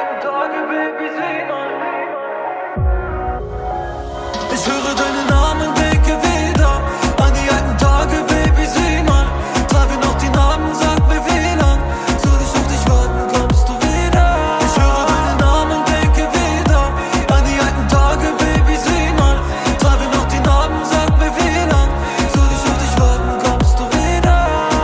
alten Tage, Baby, sieh mal. Ich höre deinen Namen, denke wieder an die alten Tage, Baby, sieh mal. Trage noch die Namen, sag mir wie lang soll ich auf dich warten, kommst du wieder? Ich höre deinen Namen, denke wieder an die alten Tage, Baby, sieh mal. Trage noch die Namen, sag mir wie lang soll ich auf dich warten, kommst du wieder?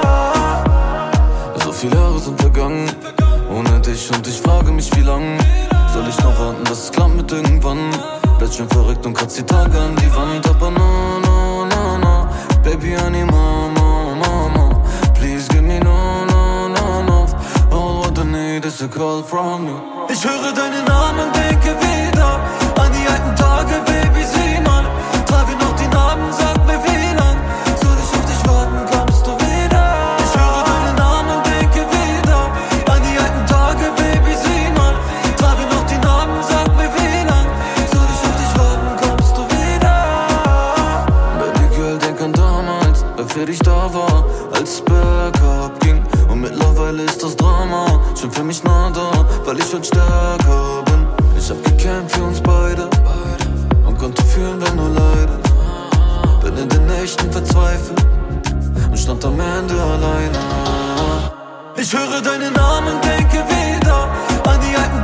So viele Jahre sind vergangen ohne dich und ich frage mich wie lang soll ich noch warten, dass es klappt mit irgendwann. Werd schon verrückt und kratz die Tage an die Wand. Aber no, no, no, no, Baby, I need more, more, more, more. Please give me no, no, no, no. All what I need is a call from you. Ich höre deinen Namen, denke wieder an die alten Tage, Baby, sieh mal. Trage noch die Namen, sag mir wie lang soll ich auf dich warten, kommst du wieder? Ich höre deinen Namen, denke wieder an die alten Tage, Baby, sieh mal. Trage noch die Namen, sag mir wie lang soll ich auf dich warten, kommst du wieder? Baby Girl, denk an damals, wer für dich da war, als es bergab ging. Und mittlerweile ist das Drama schon für mich nah da, weil ich schon stärker bin. Ich hab gekämpft für uns beide und konnte fühlen, wenn du leidest. Bin in den Nächten verzweifelt und stand am Ende alleine. Ich höre deinen Namen, denke wieder an die alten